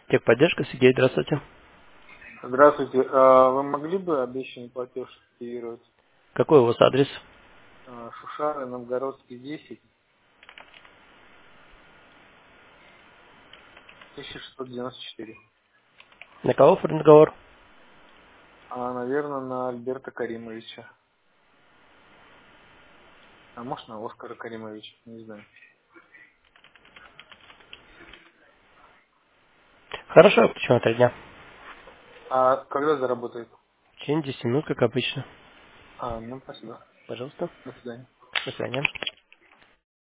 Техподдержка, Сергей, здравствуйте. Здравствуйте. Вы могли бы обещанный платеж активировать? Какой у вас адрес? Шушары, Новгородский, 10, 1694. На кого оформлен договор? Наверное, на Альберта Каримовича. А может, на Оскара Каримовича, не знаю. Хорошо, почему 3 дня? А когда заработает? В течение 10 минут, как обычно. Ну, спасибо. Пожалуйста. До свидания. До свидания.